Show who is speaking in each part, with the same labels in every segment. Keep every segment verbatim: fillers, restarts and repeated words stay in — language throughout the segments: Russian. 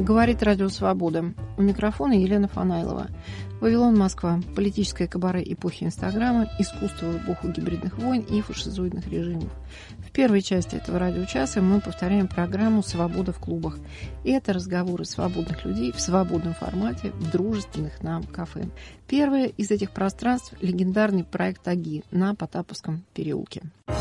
Speaker 1: Говорит Радио Свобода. У микрофона Елена Фанайлова. Вавилон, Москва. Политическое кабаре эпохи Инстаграма, искусство в эпоху гибридных войн и фашизоидных режимов. В первой части этого радиочаса мы повторяем программу «Свобода в клубах». И это разговоры свободных людей в свободном формате в дружественных нам кафе. Первое из этих пространств – легендарный проект «Аги» на Потаповском переулке.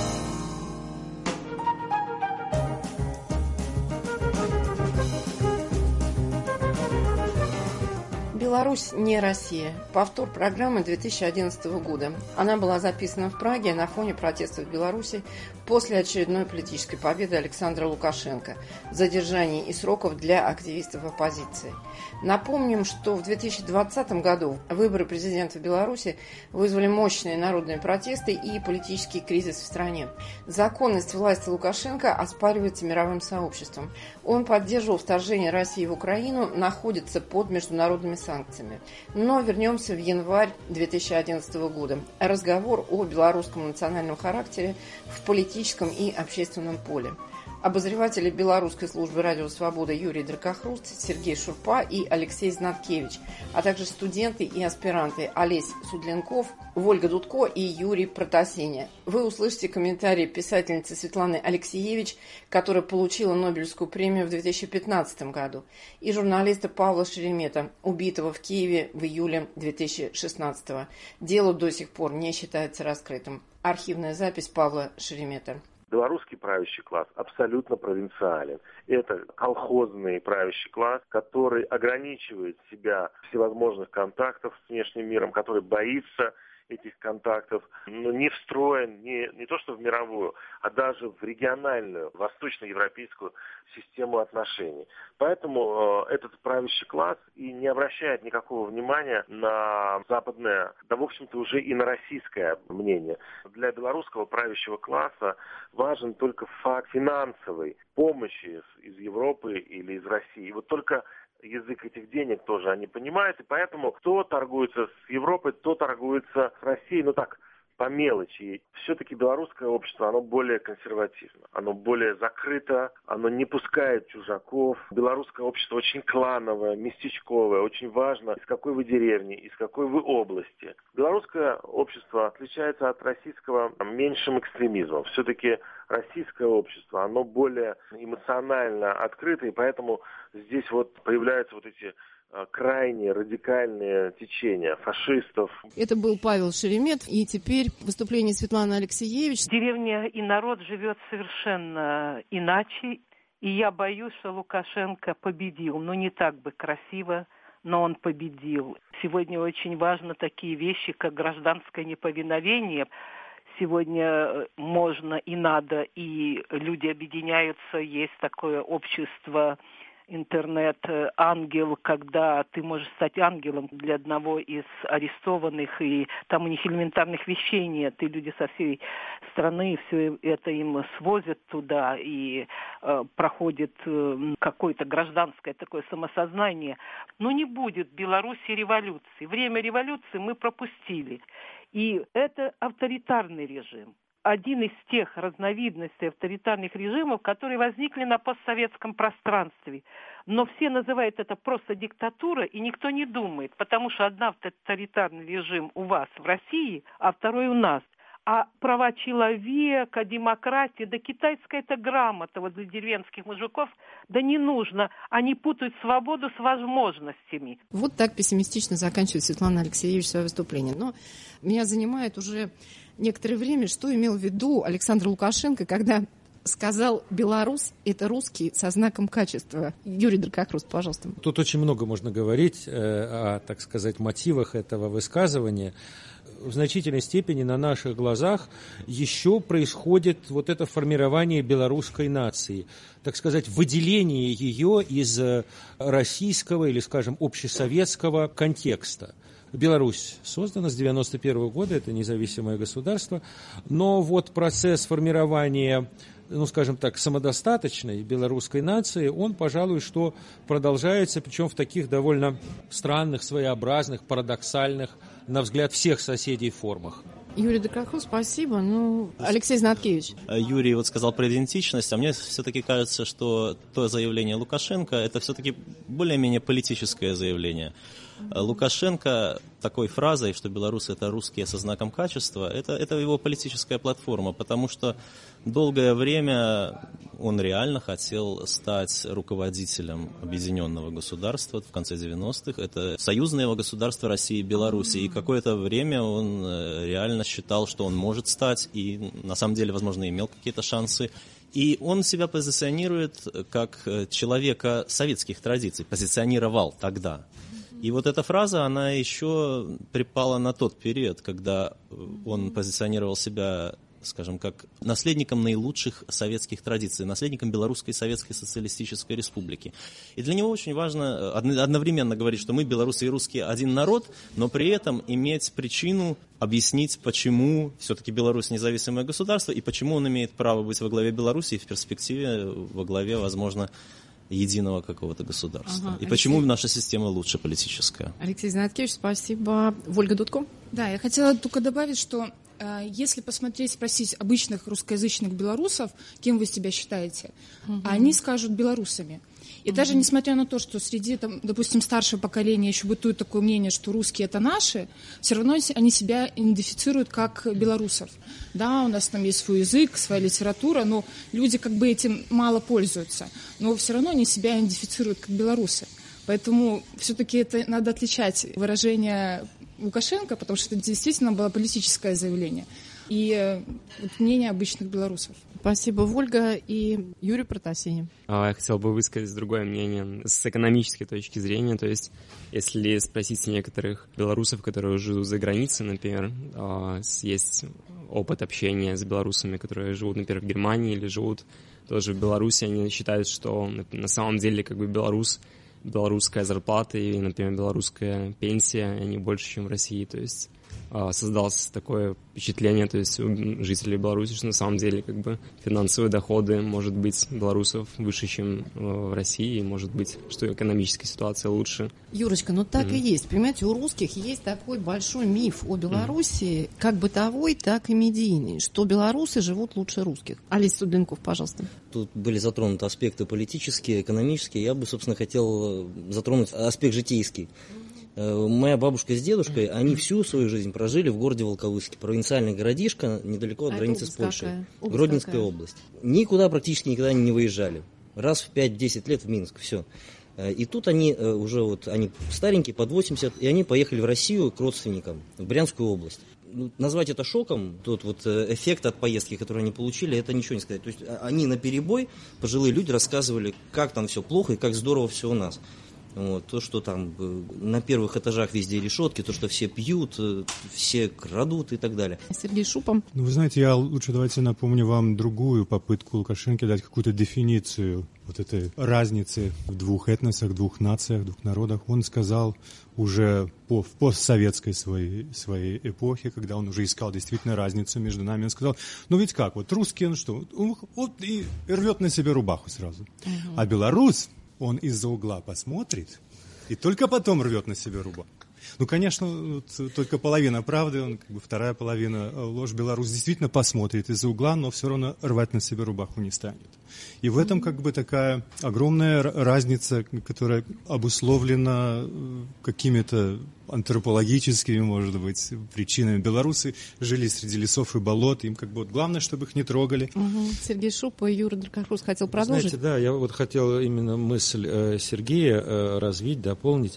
Speaker 1: «Беларусь не Россия». Повтор программы две тысячи одиннадцатого года. Она была записана в Праге на фоне протестов в Беларуси после очередной политической победы Александра Лукашенко, задержаний и сроков для активистов оппозиции. Напомним, что в две тысячи двадцатом году выборы президента в Беларуси вызвали мощные народные протесты и политический кризис в стране. Законность власти Лукашенко оспаривается мировым сообществом. Он поддерживал вторжение России в Украину, находится под международными санкциями. Но вернемся в январь две тысячи одиннадцатого года. Разговор о белорусском национальном характере в политическом и общественном поле. Обозреватели белорусской службы «Радио Свобода» Юрий Дракохруст, Сергей Шурпа и Алексей Знаткевич, а также студенты и аспиранты Олесь Судленков, Вольга Дудко и Юрий Протасеня. Вы услышите комментарии писательницы Светланы Алексеевич, которая получила Нобелевскую премию в две тысячи пятнадцатом году, и журналиста Павла Шеремета, убитого в Киеве в июле две тысячи шестнадцатого. Дело до сих пор не считается раскрытым. Архивная запись Павла Шеремета.
Speaker 2: Белорусский правящий класс абсолютно провинциален. Это колхозный правящий класс, который ограничивает себя всевозможных контактов с внешним миром, который боится этих контактов, но не встроен не, не то что в мировую, а даже в региональную, восточноевропейскую систему отношений. Поэтому э, этот правящий класс и не обращает никакого внимания на западное, да в общем-то уже и на российское мнение. Для белорусского правящего класса важен только факт финансовой помощи из Европы или из России. И вот только язык этих денег тоже они понимают, и поэтому кто торгуется с Европой, кто торгуется с Россией, ну так, по мелочи. Все-таки белорусское общество, оно более консервативно, оно более закрыто, оно не пускает чужаков. Белорусское общество очень клановое, местечковое, очень важно, из какой вы деревни, из какой вы области. Белорусское общество отличается от российского меньшим экстремизмом. Все-таки российское общество, оно более эмоционально открыто, и поэтому здесь вот появляются вот эти крайне радикальные течения фашистов.
Speaker 1: Это был Павел Шеремет, и теперь выступление Светланы Алексеевич.
Speaker 3: Деревня и народ живет совершенно иначе, и я боюсь, что Лукашенко победил. Ну, не так бы красиво, но он победил. Сегодня очень важны такие вещи, как гражданское неповиновение. Сегодня можно и надо, и люди объединяются, есть такое общество интернет-ангел, когда ты можешь стать ангелом для одного из арестованных, и там у них элементарных вещей нет, и люди со всей страны все это им свозят туда, и э, проходит э, какое-то гражданское такое самосознание. Но не будет в Беларуси революции. Время революции мы пропустили. И это авторитарный режим. Один из тех разновидностей авторитарных режимов, которые возникли на постсоветском пространстве. Но все называют это просто диктатура, и никто не думает, потому что один авторитарный режим у вас в России, а второй у нас. А права человека, демократия, да китайская это грамота вот для деревенских мужиков, да не нужно. Они путают свободу с возможностями.
Speaker 1: Вот так пессимистично заканчивает Светлана Алексеевич свое выступление. Но меня занимает уже некоторое время, что имел в виду Александр Лукашенко, когда сказал «белорус» — это русский со знаком качества. Юрий Дракохруст, пожалуйста.
Speaker 4: Тут очень много можно говорить э, о, так сказать, мотивах этого высказывания. В значительной степени на наших глазах еще происходит вот это формирование белорусской нации, так сказать, выделение ее из российского или, скажем, общесоветского контекста. Беларусь создана с девяносто первого года, это независимое государство, но вот процесс формирования, ну, скажем так, самодостаточной белорусской нации, он, пожалуй, что продолжается, причем в таких довольно странных, своеобразных, парадоксальных, на взгляд всех соседей формах.
Speaker 1: Юрий Дракохрус, спасибо. Ну, Алексей Знаткевич.
Speaker 5: Юрий вот сказал про идентичность, а мне все-таки кажется, что то заявление Лукашенко, это все-таки более-менее политическое заявление. Лукашенко такой фразой, что белорусы это русские со знаком качества, это, это его политическая платформа, потому что долгое время он реально хотел стать руководителем объединенного государства в конце девяностых. Это союзное его государство России и Беларуси. И какое-то время он реально считал, что он может стать, и на самом деле, возможно, имел какие-то шансы. И он себя позиционирует как человека советских традиций, позиционировал тогда. И вот эта фраза, она еще припала на тот период, когда он позиционировал себя, скажем, как наследником наилучших советских традиций, наследником Белорусской Советской Социалистической Республики. И для него очень важно одновременно говорить, что мы, белорусы и русские, один народ, но при этом иметь причину объяснить, почему все-таки Беларусь независимое государство и почему он имеет право быть во главе Беларуси и в перспективе во главе, возможно, единого какого-то государства. Ага, и Алексей... почему наша система лучше политическая.
Speaker 1: Алексей Знаткевич, спасибо. Ольга Дудко?
Speaker 6: Да, я хотела только добавить, что э, если посмотреть, спросить обычных русскоязычных белорусов, кем вы себя считаете, угу. они скажут белорусами. И угу. даже несмотря на то, что среди, там, допустим, старшего поколения еще бытует такое мнение, что русские это наши, все равно они себя идентифицируют как белорусов. Да, у нас там есть свой язык, своя литература, но люди как бы этим мало пользуются. Но все равно они себя идентифицируют как белорусы. Поэтому все-таки это надо отличать выражение Лукашенко, потому что это действительно было политическое заявление, и вот, мнение обычных белорусов.
Speaker 1: Спасибо, Ольга. И Юрий Протасенин.
Speaker 7: Я хотел бы высказать другое мнение с экономической точки зрения. То есть, если спросить некоторых белорусов, которые живут за границей, например, есть опыт общения с белорусами, которые живут, например, в Германии или живут тоже в Беларуси, они считают, что на самом деле как бы белорус, белорусская зарплата и, например, белорусская пенсия, они больше, чем в России. То есть создалось такое впечатление, то есть у жителей Беларуси, что на самом деле как бы финансовые доходы, может быть, белорусов выше, чем в России, и может быть, что экономическая ситуация лучше.
Speaker 1: Юрочка, ну так mm-hmm. и есть. Понимаете, у русских есть такой большой миф о Беларуси, mm-hmm. как бытовой, так и медийный, что белорусы живут лучше русских. Алис Судленков, пожалуйста.
Speaker 8: Тут были затронуты аспекты политические, экономические. Я бы, собственно, хотел затронуть аспект житейский. Моя бабушка с дедушкой, они всю свою жизнь прожили в городе Волковыске, провинциальный городишко, недалеко от а границы с Польшей, Гродненская область. Никуда практически никогда не выезжали. Раз в пять-десять лет в Минск, все. И тут они уже вот, они старенькие, под восемьдесят, и они поехали в Россию к родственникам, в Брянскую область. Назвать это шоком, тот вот эффект от поездки, который они получили, это ничего не сказать. То есть они наперебой, пожилые люди, рассказывали, как там все плохо и как здорово все у нас. Вот, то, что там на первых этажах везде решетки, то, что все пьют, все крадут и так далее.
Speaker 1: Сергей Шупом.
Speaker 9: Ну, вы знаете, я лучше давайте напомню вам другую попытку Лукашенко дать какую-то дефиницию вот этой разницы в двух этносах, двух нациях, двух народах. Он сказал уже по, в постсоветской своей, своей эпохе, когда он уже искал действительно разницу между нами, он сказал, ну ведь как, вот русский, он что, вот и рвет на себе рубаху сразу, угу. а белорус... он из-за угла посмотрит и только потом рвет на себе рубаху. Ну, конечно, вот, только половина правды, он, как бы, вторая половина ложь. Беларусь действительно посмотрит из-за угла, но все равно рвать на себе рубаху не станет. И в этом как бы такая огромная разница, которая обусловлена какими-то антропологическими, может быть, причинами. Белорусы жили среди лесов и болот, им как бы вот главное, чтобы их не трогали.
Speaker 1: Угу. Сергей Шуп и Юрий Дракохрус хотел продолжить.
Speaker 4: Знаете, да, я вот хотел именно мысль э, Сергея э, развить, дополнить.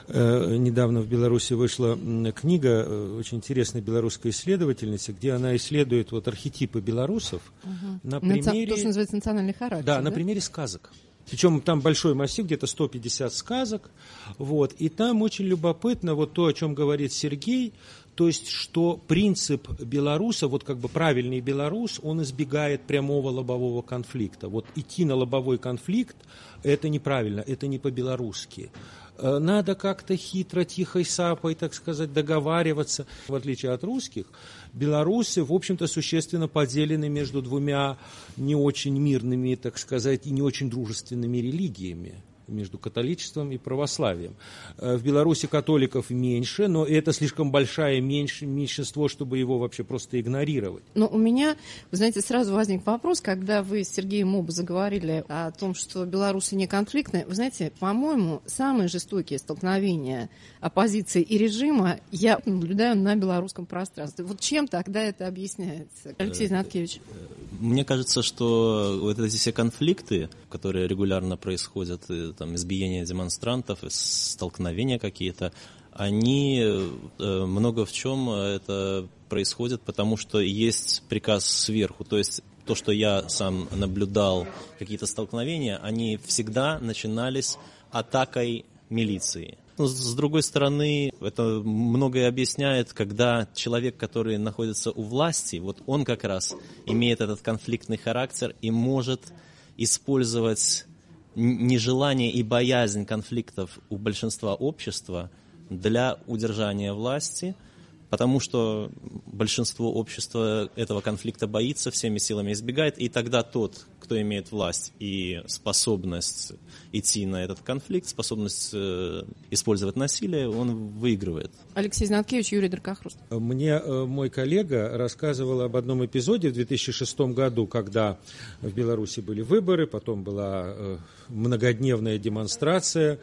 Speaker 4: Э, недавно в Беларуси вышла книга э, очень интересной белорусской исследовательницы, где она исследует вот архетипы белорусов угу. на примере...
Speaker 1: То, что называется национальный характер.
Speaker 4: Да,
Speaker 1: да,
Speaker 4: на примере сказок. Причем там большой массив, где-то сто пятьдесят сказок, вот, и там очень любопытно вот то, о чем говорит Сергей, то есть, что принцип белоруса, вот как бы правильный белорус, он избегает прямого лобового конфликта. Вот идти на лобовой конфликт, это неправильно, это не по-белорусски. Надо как-то хитро, тихой сапой, так сказать, договариваться. В отличие от русских, белорусы, в общем-то, существенно поделены между двумя не очень мирными, так сказать, и не очень дружественными религиями. между католичеством и православием. В Беларуси католиков меньше, но это слишком большое меньшинство, чтобы его вообще просто игнорировать.
Speaker 1: Но у меня, вы знаете, сразу возник вопрос, когда вы с Сергеем оба заговорили о том, что белорусы не конфликтные. Вы знаете, по-моему, самые жестокие столкновения оппозиции и режима я наблюдаю на белорусском пространстве. Вот чем тогда это объясняется? Алексей Знаткевич.
Speaker 5: Мне кажется, что вот эти все конфликты, которые регулярно происходят, там, избиения демонстрантов, столкновения какие-то, они много в чем это происходит, потому что есть приказ сверху. То есть то, что я сам наблюдал, какие-то столкновения, они всегда начинались атакой милиции. Но, с другой стороны, это многое объясняет, когда человек, который находится у власти, вот он как раз имеет этот конфликтный характер и может использовать нежелание и боязнь конфликтов у большинства общества для удержания власти, потому что большинство общества этого конфликта боится, всеми силами избегает, и тогда тот, кто имеет власть и способность идти на этот конфликт, способность э, использовать насилие, он выигрывает.
Speaker 1: Алексей Знаткевич, Юрий Дракохруст.
Speaker 4: Мне э, мой коллега рассказывал об одном эпизоде в две тысячи шестом году, когда в Беларуси были выборы, потом была э, многодневная демонстрация,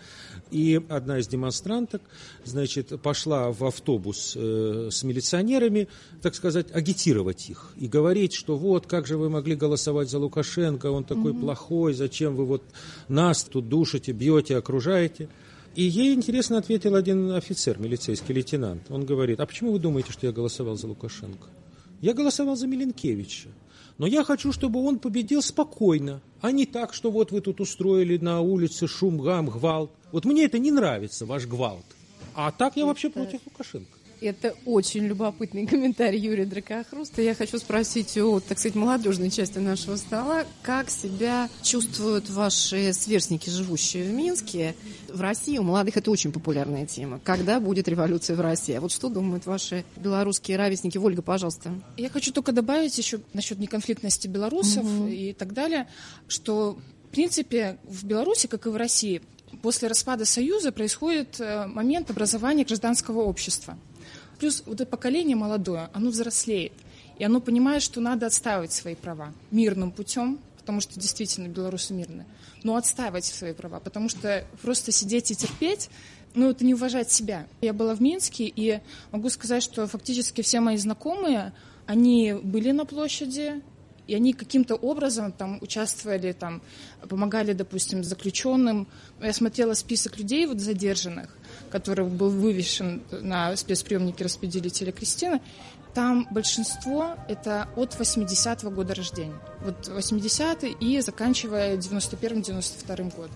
Speaker 4: и одна из демонстранток, значит, пошла в автобус э, с милиционерами, так сказать, агитировать их и говорить, что вот, как же вы могли голосовать за Лукашенко, он такой mm-hmm. плохой, зачем вы вот нас тут душите, бьете, окружаете. И ей интересно ответил один офицер, милицейский лейтенант. Он говорит: а почему вы думаете, что я голосовал за Лукашенко? Я голосовал за Миленкевича. Но я хочу, чтобы он победил спокойно, а не так, что вот вы тут устроили на улице шум, гам, гвалт. Вот мне это не нравится, ваш гвалт. А так я вообще против Лукашенко.
Speaker 1: Это очень любопытный комментарий Юрия Дракохруста. Я хочу спросить у, так сказать, молодежной части нашего стола, как себя чувствуют ваши сверстники, живущие в Минске? В России у молодых это очень популярная тема. Когда будет революция в России? А вот что думают ваши белорусские ровесники? Ольга, пожалуйста.
Speaker 6: Я хочу только добавить еще насчет неконфликтности белорусов угу. и так далее, что, в принципе, в Беларуси, как и в России, после распада Союза происходит момент образования гражданского общества. Плюс вот это поколение молодое, оно взрослеет, и оно понимает, что надо отстаивать свои права мирным путем, потому что действительно белорусы мирные, но отстаивать свои права, потому что просто сидеть и терпеть, ну, это не уважать себя. Я была в Минске, и могу сказать, что фактически все мои знакомые, они были на площади, и они каким-то образом там участвовали, там, помогали, допустим, заключенным. Я смотрела список людей вот, задержанных, который был вывешен на спецприемнике распределителя Кристины. Там большинство это от восьмидесятого года рождения. Вот восьмидесятый и заканчивая девяносто первым — девяносто вторым годом.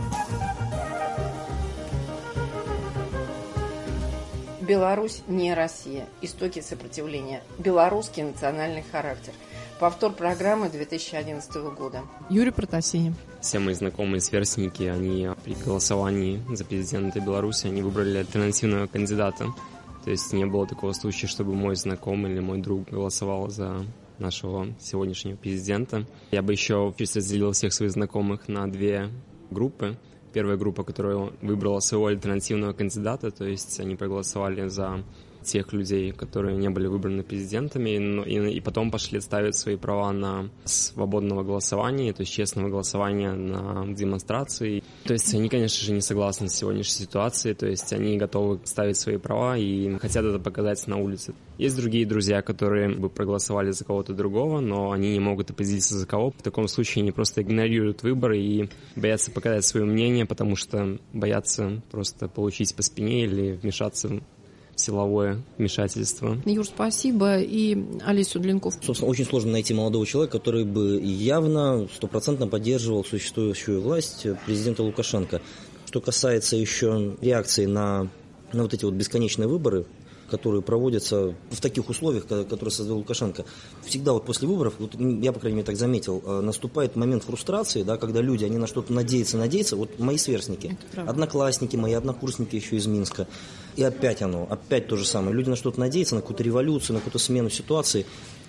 Speaker 1: Беларусь не Россия. Истоки сопротивления. Белорусский национальный характер. Повтор программы две тысячи одиннадцатого года. Юрий Протасенин.
Speaker 7: Все мои знакомые сверстники, они при голосовании за президента Беларуси, они выбрали альтернативного кандидата. То есть не было такого случая, чтобы мой знакомый или мой друг голосовал за нашего сегодняшнего президента. Я бы еще разделил всех своих знакомых на две группы. Первая группа, которая выбрала своего альтернативного кандидата, то есть они проголосовали за тех людей, которые не были выбраны президентами, но и, и потом пошли ставить свои права на свободного голосования, то есть честного голосования на демонстрации. То есть они, конечно же, не согласны с сегодняшней ситуацией, то есть они готовы ставить свои права и хотят это показать на улице. Есть другие друзья, которые бы проголосовали за кого-то другого, но они не могут определиться за кого. В таком случае они просто игнорируют выборы и боятся показать свое мнение, потому что боятся просто получить по спине или вмешаться в силовое вмешательство.
Speaker 1: Юр, спасибо. И Олеся Длинков.
Speaker 8: Собственно, очень сложно найти молодого человека, который бы явно, стопроцентно поддерживал существующую власть президента Лукашенко. Что касается еще реакции на, на вот эти вот бесконечные выборы, которые проводятся в таких условиях, которые создал Лукашенко. Всегда вот после выборов, вот я, по крайней мере, так заметил, наступает момент фрустрации, да, когда люди, они на что-то надеются, надеются. Вот мои сверстники, одноклассники, мои однокурсники еще из Минска. И опять оно, опять то же самое. Люди на что-то надеются, на какую-то революцию, на какую-то смену ситуации.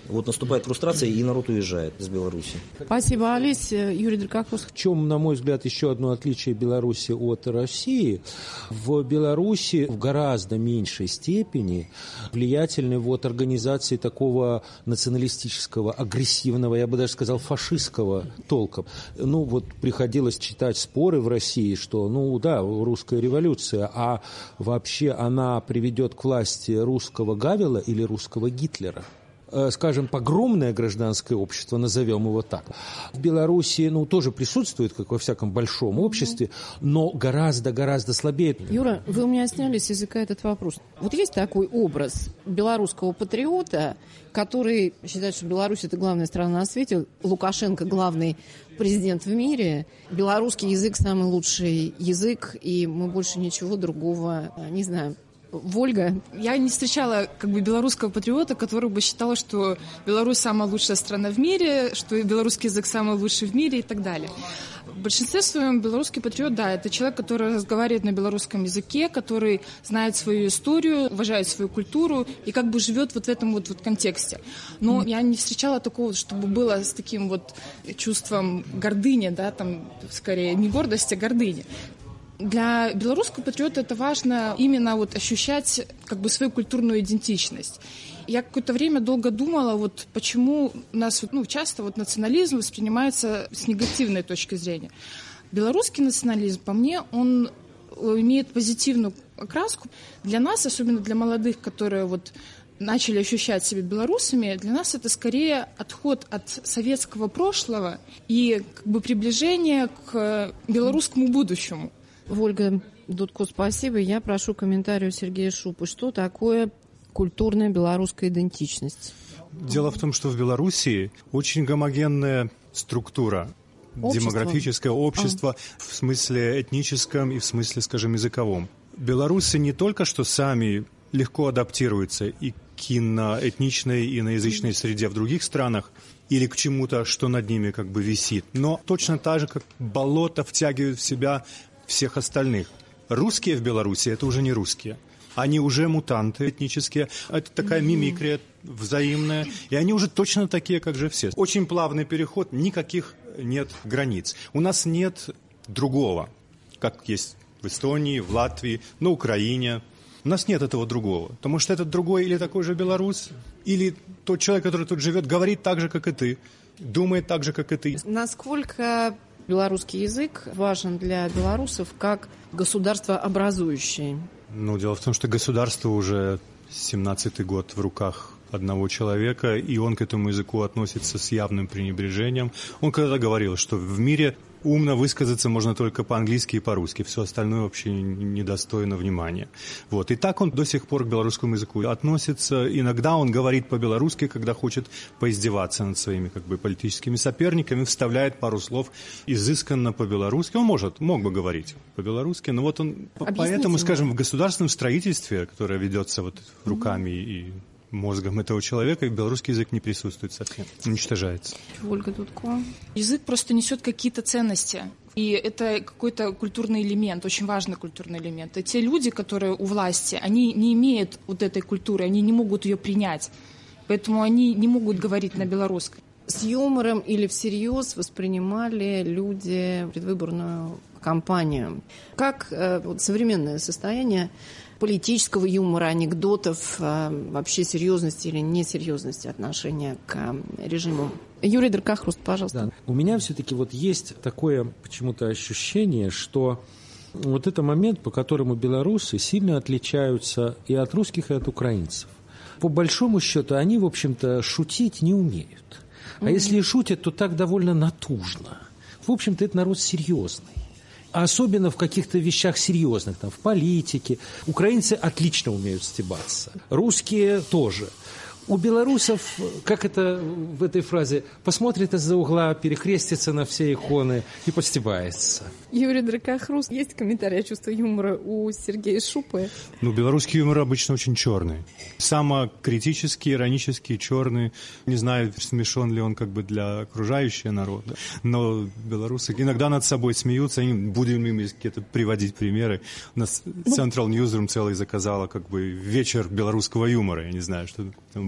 Speaker 8: Вот наступает фрустрация, и народ уезжает из Беларуси.
Speaker 1: Спасибо, Олесь. Юрий Дракохрус.
Speaker 4: В чем, на мой взгляд, еще одно отличие Беларуси от России? В Беларуси в гораздо меньшей степени влиятельны вот организации такого националистического, агрессивного, я бы даже сказал, фашистского толка. Ну, вот приходилось читать споры в России, что, ну, да, русская революция, а вообще она приведет к власти русского Гавела или русского Гитлера. Скажем, погромное гражданское общество, назовем его так. В Беларуси, ну, тоже присутствует, как во всяком большом обществе, но гораздо-гораздо слабее.
Speaker 1: Юра, вы у меня сняли с языка этот вопрос. Вот есть такой образ белорусского патриота, который считает, что Беларусь – это главная страна на свете, Лукашенко – главный президент в мире, белорусский язык – самый лучший язык, и мы больше ничего другого не знаем. Вольга?
Speaker 6: Я не встречала как бы белорусского патриота, который бы считал, что Беларусь самая лучшая страна в мире, что белорусский язык самый лучший в мире и так далее. В большинстве своем белорусский патриот, да, это человек, который разговаривает на белорусском языке, который знает свою историю, уважает свою культуру и как бы живет вот в этом вот, вот контексте. Но mm. я не встречала такого, чтобы было с таким вот чувством гордыни, да, там, скорее, не гордости, а гордыни. Для белорусского патриота это важно именно вот ощущать как бы свою культурную идентичность. Я какое-то время долго думала, вот почему у нас ну, часто вот национализм воспринимается с негативной точки зрения. Белорусский национализм, по мне, он имеет позитивную окраску. Для нас, особенно для молодых, которые вот начали ощущать себя белорусами, для нас это скорее отход от советского прошлого и как бы приближение к белорусскому будущему.
Speaker 1: Ольга Дудко, спасибо. Я прошу комментарий у Сергея Шупы. Что такое культурная белорусская идентичность?
Speaker 9: Дело в том, что в Белоруссии очень гомогенная структура. Общество? Демографическое общество а. в смысле этническом и в смысле, скажем, языковом. Белорусы не только что сами легко адаптируются и к иноэтничной, иноязычной среде в других странах, или к чему-то, что над ними как бы висит, но точно так же, как болото втягивают в себя всех остальных. Русские в Беларуси – это уже не русские. Они уже мутанты этнические. Это такая мимикрия взаимная. И они уже точно такие, как же все. Очень плавный переход, никаких нет границ. У нас нет другого, как есть в Эстонии, в Латвии, на Украине. У нас нет этого другого. Потому что этот другой или такой же белорус, или тот человек, который тут живет, говорит так же, как и ты, думает так же, как и ты.
Speaker 1: Насколько белорусский язык важен для белорусов как государствообразующий?
Speaker 9: Ну, дело в том, что государство уже семнадцатый год в руках одного человека, и он к этому языку относится с явным пренебрежением. Он когда-то говорил, что в мире умно высказаться можно только по-английски и по-русски, все остальное вообще недостойно внимания. Вот. И так он до сих пор к белорусскому языку относится. Иногда он говорит по-белорусски, когда хочет поиздеваться над своими как бы политическими соперниками, вставляет пару слов изысканно по-белорусски. Он может, мог бы говорить по-белорусски, но вот он, Объясните поэтому, мне. скажем, в государственном строительстве, которое ведется вот руками mm-hmm. и мозгом этого человека, белорусский язык не присутствует совсем, уничтожается.
Speaker 1: Ольга Дудко.
Speaker 6: Язык просто несет какие-то ценности. И это какой-то культурный элемент, очень важный культурный элемент. И те люди, которые у власти, они не имеют вот этой культуры, они не могут ее принять. Поэтому они не могут говорить на белорусском.
Speaker 1: С юмором или всерьез воспринимали люди предвыборную кампанию. Как э, вот, современное состояние политического юмора, анекдотов, э, вообще серьезности или несерьезности отношения к э, режиму? Юрий Дракохрус, пожалуйста.
Speaker 4: Да. У меня все-таки вот есть такое почему-то ощущение, что вот это момент, по которому белорусы сильно отличаются и от русских, и от украинцев. По большому счету, они, в общем-то, шутить не умеют. А mm-hmm. если и шутят, то так довольно натужно. В общем-то, это народ серьезный. А особенно в каких-то вещах серьезных, там, в политике. Украинцы отлично умеют стебаться. Русские тоже. У белорусов, как это в этой фразе, посмотрит из-за угла, перекрестится на все иконы и постебается.
Speaker 1: Юрий Дракохрус, есть комментарий о чувстве юмора у Сергея Шупы?
Speaker 9: Ну, белорусский юмор обычно очень черный. Самокритический, иронический, черный. Не знаю, смешон ли он как бы для окружающего народа, но белорусы иногда над собой смеются, они будем им какие-то приводить примеры. У нас Central Newsroom целый заказала как бы вечер белорусского юмора. Я не знаю, что там будет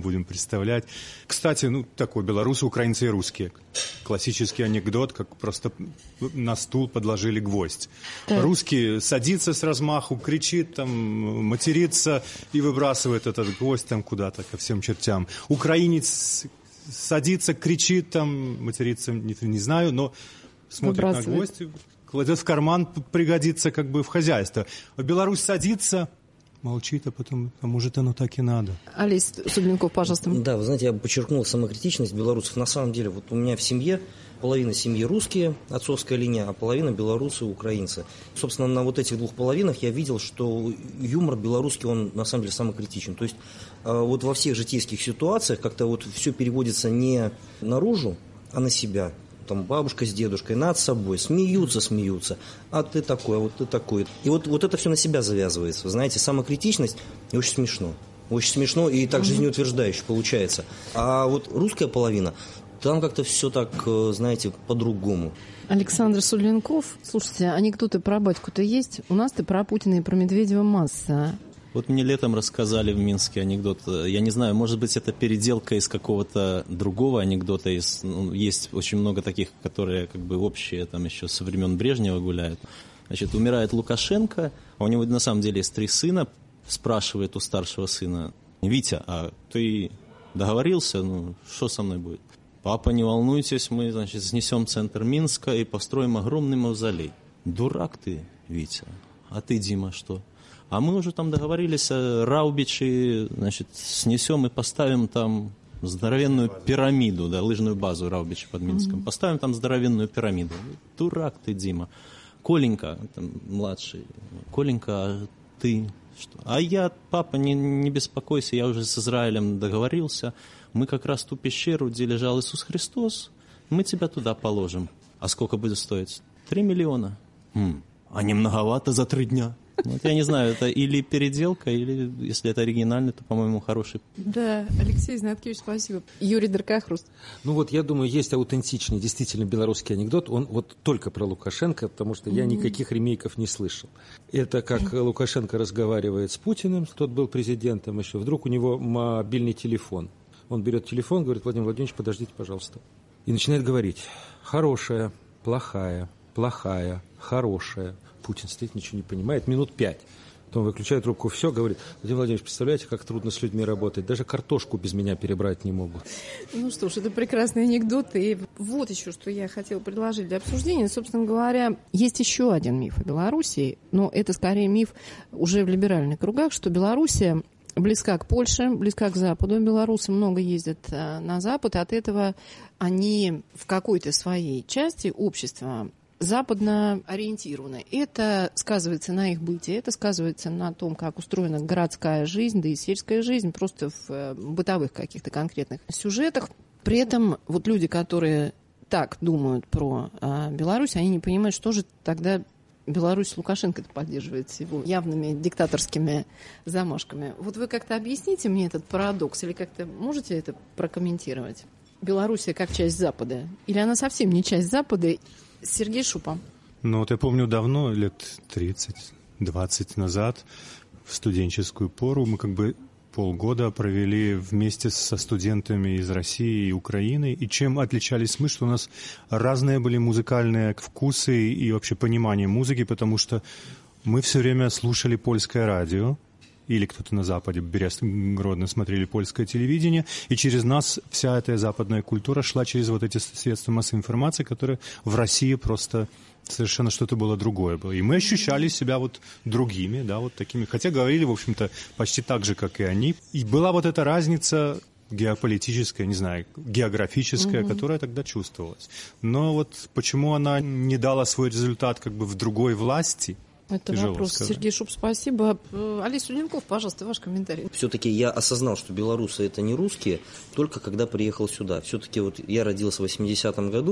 Speaker 9: будем представлять. Кстати, ну, такой, белорусы, украинцы и русские. Классический анекдот, как просто на стул подложили гвоздь. Так. Русский садится с размаху, кричит, там, матерится и выбрасывает этот гвоздь там куда-то, ко всем чертям. Украинец садится, кричит, там, матерится, не, не знаю, но смотрит на гвоздь, кладет в карман, пригодится как бы в хозяйство. А Беларусь садится, молчит, а потом, а может, оно так и надо.
Speaker 1: Олесь Судленков, пожалуйста.
Speaker 8: Да, вы знаете, я бы подчеркнул самокритичность белорусов. На самом деле, вот у меня в семье половина семьи русские, отцовская линия, а половина белорусы, украинцы. Собственно, на вот этих двух половинах я видел, что юмор белорусский, он на самом деле самокритичен. То есть вот во всех житейских ситуациях как-то вот все переводится не наружу, а на себя. Там бабушка с дедушкой над собой смеются, смеются, а ты такой, а вот ты такой. И вот, вот это все на себя завязывается. Вы знаете, самокритичность, и очень смешно. Очень смешно и так жизнеутверждающе получается. А вот русская половина, там как-то все так, знаете, по-другому.
Speaker 1: Александр Судленков, слушайте, анекдоты про батьку-то есть? У нас-то про Путина и про Медведева масса.
Speaker 5: Вот мне летом рассказали в Минске анекдот. Я не знаю, может быть, это переделка из какого-то другого анекдота. Из, ну, есть очень много таких, которые как бы общие, там еще со времен Брежнева гуляют. Значит, умирает Лукашенко, а у него на самом деле есть три сына. Спрашивает у старшего сына: Витя, а ты договорился? Ну, что со мной будет? Папа, не волнуйтесь, мы, значит, снесем центр Минска и построим огромный мавзолей. Дурак ты, Витя. А ты, Дима, что? А мы уже там договорились, Раубичи, значит, снесем и поставим там здоровенную пирамиду, да, лыжную базу Раубичи под Минском. Mm-hmm. Поставим там здоровенную пирамиду. Дурак ты, Дима. Коленька, там, младший, Коленька, а ты что? А я, папа, не, не беспокойся, я уже с Израилем договорился. Мы как раз ту пещеру, где лежал Иисус Христос, мы тебя туда положим. А сколько будет стоить? Три миллиона. М-м, а не многовато за три дня? Вот я не знаю, это или переделка, или, если это оригинально, то, по-моему, хороший.
Speaker 1: Да, Алексей Знаткевич, спасибо. Юрий Деркахрус.
Speaker 4: Ну вот, я думаю, есть аутентичный, действительно белорусский анекдот. Он вот только про Лукашенко, потому что я никаких ремейков не слышал. Это как Лукашенко разговаривает с Путиным, тот был президентом еще. Вдруг у него мобильный телефон. Он берет телефон, говорит: Владимир Владимирович, подождите, пожалуйста. И начинает говорить: хорошая, плохая, плохая, хорошая. Путин стоит, ничего не понимает, минут пять. Потом выключает трубку, все, говорит: Владимир Владимирович, представляете, как трудно с людьми работать. Даже картошку без меня перебрать не могут.
Speaker 1: Ну что ж, это прекрасный анекдот. И вот еще, что я хотела предложить для обсуждения. Собственно говоря, есть еще один миф о Белоруссии, но это скорее миф уже в либеральных кругах, что Белоруссия близка к Польше, близка к Западу. Белорусы много ездят на Запад, и от этого они в какой-то своей части общества западно ориентированы. Это сказывается на их быте, это сказывается на том, как устроена городская жизнь, да и сельская жизнь, просто в бытовых каких-то конкретных сюжетах. При этом вот люди, которые так думают про а, Беларусь, они не понимают, что же тогда Беларусь Лукашенко поддерживает с его явными диктаторскими замашками. Вот вы как-то объясните мне этот парадокс, или как-то можете это прокомментировать? Белоруссия как часть Запада? Или она совсем не часть Запада? Сергей Шупа.
Speaker 9: Ну, вот я помню давно, лет тридцать-двадцать назад, в студенческую пору, мы как бы полгода провели вместе со студентами из России и Украины. И чем отличались мы, что у нас разные были музыкальные вкусы и вообще понимание музыки, потому что мы все время слушали польское радио, или кто-то на Западе, Брест, Гродно, смотрели польское телевидение, и через нас вся эта западная культура шла через вот эти средства массовой информации, которые в России просто совершенно что-то было другое было. И мы ощущали себя вот другими, да, вот такими, хотя говорили, в общем-то, почти так же, как и они. И была вот эта разница геополитическая, не знаю, географическая, угу. которая тогда чувствовалась. Но вот почему она не дала свой результат как бы в другой власти,
Speaker 1: это тяжело вопрос. Сказать. Сергей Шуп, спасибо. Олесь Судленков, пожалуйста, ваш комментарий.
Speaker 8: Все-таки я осознал, что белорусы это не русские, только когда приехал сюда. Все-таки вот я родился в восьмидесятом году,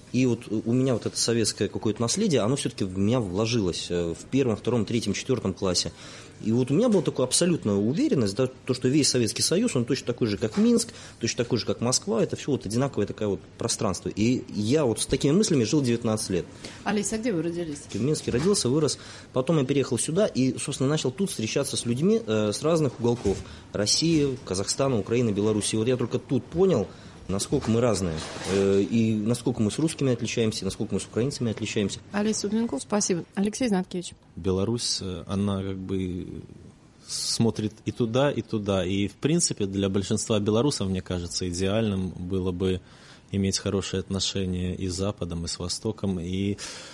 Speaker 8: И вот у меня вот это советское какое-то наследие, оно все-таки в меня вложилось в первом, втором, третьем, четвертом классе. И вот у меня была такая абсолютная уверенность, да, то, что весь Советский Союз, он точно такой же, как Минск, точно такой же, как Москва, это все вот одинаковое такое вот пространство. И я вот с такими мыслями жил девятнадцать лет.
Speaker 1: Олеся, а где вы родились?
Speaker 8: В Минске родился, вырос. Потом я переехал сюда и, собственно, начал тут встречаться с людьми э, с разных уголков. России, Казахстана, Украины, Беларуси. И вот я только тут понял, насколько мы разные, э, и насколько мы с русскими отличаемся, и насколько мы с украинцами отличаемся.
Speaker 1: Олеся Судленков, спасибо. Алексей Знаткевич.
Speaker 5: Беларусь, она как бы смотрит и туда, и туда. И, в принципе, для большинства белорусов, мне кажется, идеальным было бы иметь хорошие отношения и с Западом, и с Востоком. И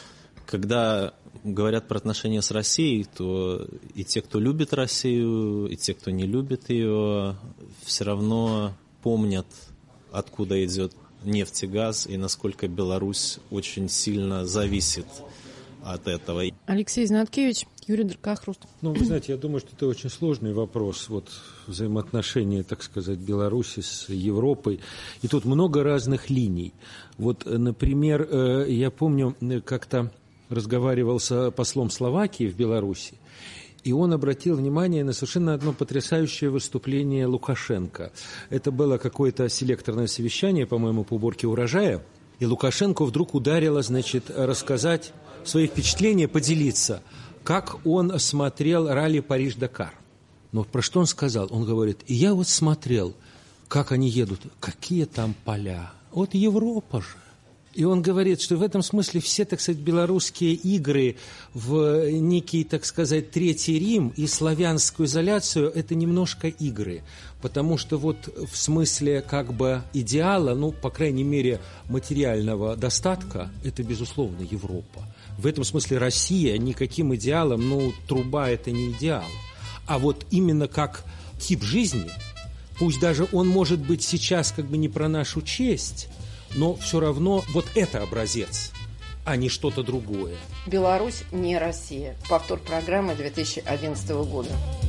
Speaker 5: когда говорят про отношения с Россией, то и те, кто любит Россию, и те, кто не любит ее, все равно помнят, откуда идет нефть и газ, и насколько Беларусь очень сильно зависит от этого.
Speaker 1: Алексей Знаткевич, Юрий Дракохруст.
Speaker 4: Ну, вы знаете, я думаю, что это очень сложный вопрос, вот взаимоотношения, так сказать, Беларуси с Европой. И тут много разных линий. Вот, например, я помню, как-то разговаривал с послом Словакии в Беларуси, и он обратил внимание на совершенно одно потрясающее выступление Лукашенко. Это было какое-то селекторное совещание, по-моему, по уборке урожая. И Лукашенко вдруг ударило, значит, рассказать свои впечатления, поделиться, как он смотрел ралли Париж-Дакар. Но про что он сказал? Он говорит, и я вот смотрел, как они едут, какие там поля. Вот Европа же. И он говорит, что в этом смысле все, так сказать, белорусские игры в некий, так сказать, Третий Рим и славянскую изоляцию – это немножко игры. Потому что вот в смысле как бы идеала, ну, по крайней мере, материального достатка, это, безусловно, Европа. В этом смысле Россия никаким идеалом, ну, труба – это не идеал. А вот именно как тип жизни, пусть даже он может быть сейчас как бы не про нашу честь, но все равно вот это образец, а не что-то другое.
Speaker 1: Беларусь не Россия. Повтор программы две тысячи одиннадцатого года.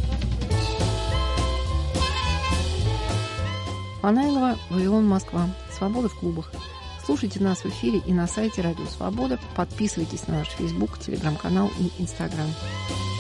Speaker 1: Панайлова, Вавилон, Москва. Свобода в клубах. Слушайте нас в эфире и на сайте Радио Свобода. Подписывайтесь на наш Фейсбук, Телеграм-канал и Инстаграм.